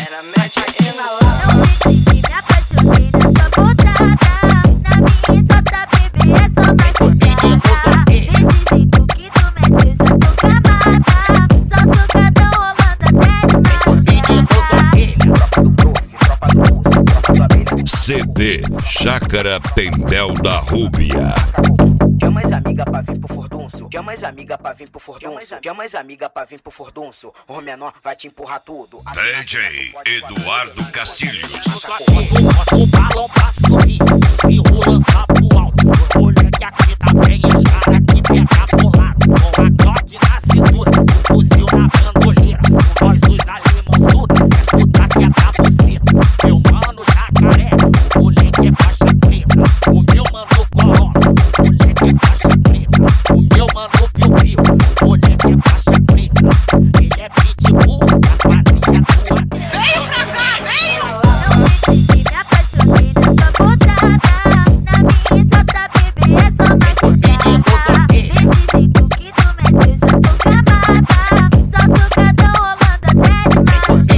Ela mete aqui na lata. Não pense que me apaixonei nessa botada. Na minha exota, bebê, é só mais pegada. Desse jeito que tu mete, eu já tô gamada. Só socadão rolando até de madrugada. CD Chácara Tendel da Rúbia. Chama as amigas pra vir pro furdunço. Chama as amigas pra vir pro furdunço. Chama as amigas pra vir pro furdunço. O menor vai te empurrar tudo. DJ Eduardo Castilhos. O balão pra sorrir, espirro lança pro alto. O moleque aqui tá bem, os cara aqui pega pro lado. Com a glock na cintura, o fuzil na bandoleira. Nós os alimãozudos, escuta que é da buceta. Meu mano jacaré, o moleque é faixa preta. O meu mano corolla, o moleque é faixa preta. O meu mano piu-piu, o moleque é faixa preta. Ele é pitbull, a quadrilha tua. Veio pra cá, veio! Não pense que me apaixonei nessa botada. Na minha exota, bebê, é só mais pegada. Desse jeito que tu mete, eu já tô gamada. Só socadão rolando até de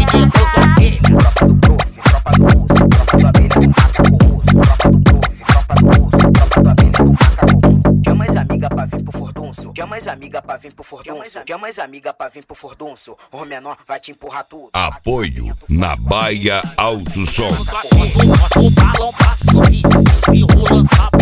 madrugada. Chama as amigas pra vir pro furdunço. Chama as amigas pra vir pro furdunço. Chama as amigas pra vir pro furdunço. O menor vai te empurrar tudo. Apoio na Baia Alto Som. O balão pra sorrir, espirro lança